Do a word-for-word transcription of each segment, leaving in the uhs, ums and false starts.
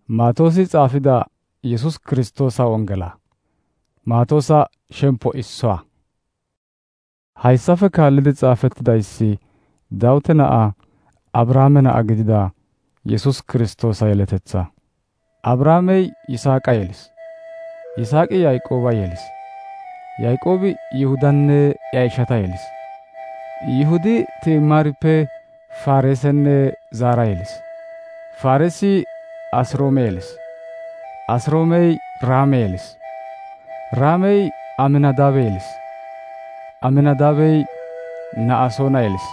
Maatoosi xaafida Yesus Kiristoosa wongela. Maatoosa shempo issuwa. Hayssafe kaallidi xaafettidayssi Dawite na'a Abrahaame na'a gidida Yesus Kiristoosa yeletetha. Abrahaamey Yisaaqa yelis. Yisaaqi Yaaqooba yelis. Yaaqoobi Yihudanne iya ishata yelis. Yihudi Tiimaarippe Faaresenne Zaara yelis. Faaresi Asroome yelis. Asroomey Raame yelis. Raamey Aminadaabe yelis. Aminadaabey Na'asoona yelis.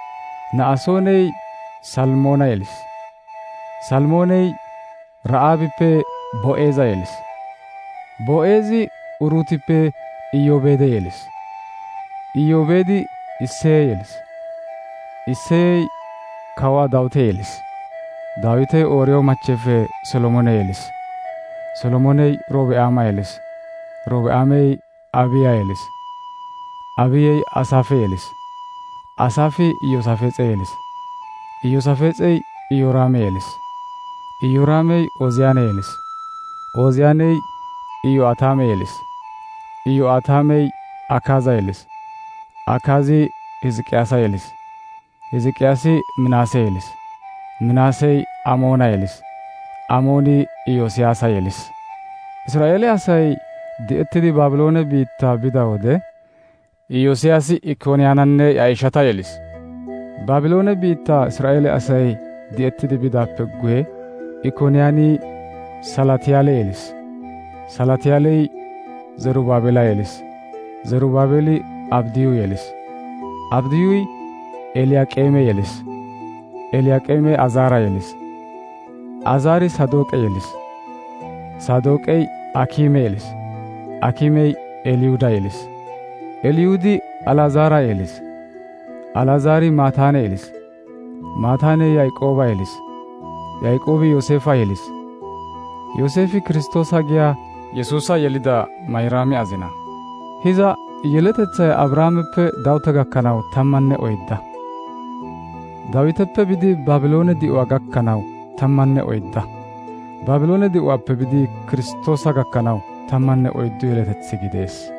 Na'asooney Salmoona yelis. Salmooney Ra'aabippe Bo'eeza yelis. Bo'eezi Uruutippe Iyoobeede yelis. Iyoobeedi Isseye yelis. Isseyey Kawaa Dawite yelis. Dawitey Ooriyo machefe Solomoone yelis. Solomooney Robi'aama yelis. Robi'aamey Abiya yelis. Abiyey Asaafe yelis. Asaafi Iyosaafexe yelis. Iyosaafexey Iyoraame yelis. Iyoraamey Oziyaane yelis. Oziyaaney Iyo'ataame yelis. Iyo'ataamey Akaaza yelis. Akaazi Hizqiyaasa yelis. Hizqiyaasi Minaase yelis. Minaasey Amoona yelis. Amooni Iyosiyaasa yelis. Israa'eele asay di'ettidi Baabiloone biittaa bida wode Iyosiyaasi Ikoniyaananne iya ishata yelis. Baabiloone biittaa Israa'eele asay di'ettidi bidaappe guye Ikoniyaani Salatiyaale yelis. Salatiyaaley Zerubaabela yelis. Zerubaabeli Abdiyu yelis. Abdiyuy Eliyaqeeme yelis. Eliyaqeeme Azaara yelis. Azaari Sadoqe yelis. Sadoqey Akiime yelis. Akiimey Eliyuda yelis. Eliyudi Alazaara yelis. Alazaari Maataane yelis. Maataane Yaaqooba yelis. Yaaqoobi Yoosefa yelis. Yoosefi Kiristoosa giya Yesuusa yelida Mayraami azina. Hiza yeletethay Abrahaameppe Dawite gakkanaw tammanne oydda. Dawiteppe bidi Baabiloone di'uwa gakkanaw tammanne oydda. Baabiloone di'uwappe bidi Kiristoosa gakkanaw tammanne oyddu yeletethi gidees.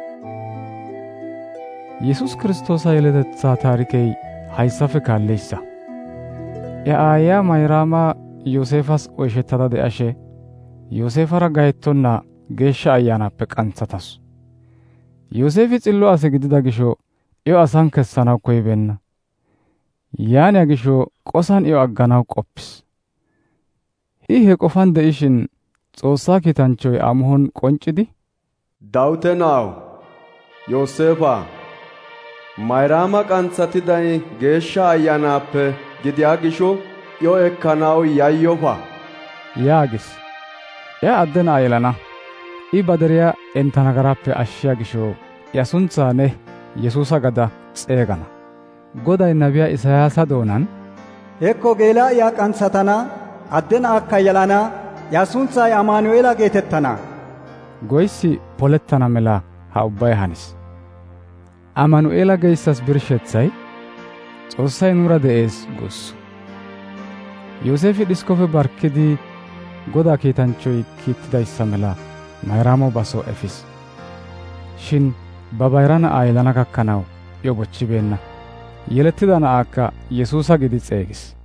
Yesus Kiristoosa yeletetha taarikey hayssafe kaalleysa. Ya aayaa Mayraama Yoosefas oyshettada de'ashe Yoosefara gahettonna geeshsha ayyaanappe qantsatasu. Yoosefi xillo ase gidida gisho iyo asan kessanaw koyibeenna. Yaaniya gisho qosan iyo agganaw qoppis. I he qofan de'ishin Xoossaa kiitanchoy amuhon qonccidi, Dawite na'aw Yoosefa, Mayraama qantsatiday geeshsha ayyaanappe gidiya gisho iyo ekkanaw yayyofa yaagis. Ya adde na'a yelana. I baderiya enta nagaraappe ashshiya gisho iya suntsaa ne Yesuusa gada xeegana. Goday nabiya Isayaasa doonan, Hekko geelaa'iyaa qantsatana, adde na'akka yelana, ya suntsay Amaanu'eela geetettana. Goyssi polettana mela ha ubbay hanis. Amaanu'eela geyssas birshethay Xoossay nuura de'ees guussu. Yoosefi dhiskofe barkidi Godaa kiitanchoy kiittidayssa mela Mayraamo baso efis. Shin ba bayra na'aa yelana gakkanaw iyo bochchibeenna. Yelettida na'aakka Yesuusa gidi xeegis.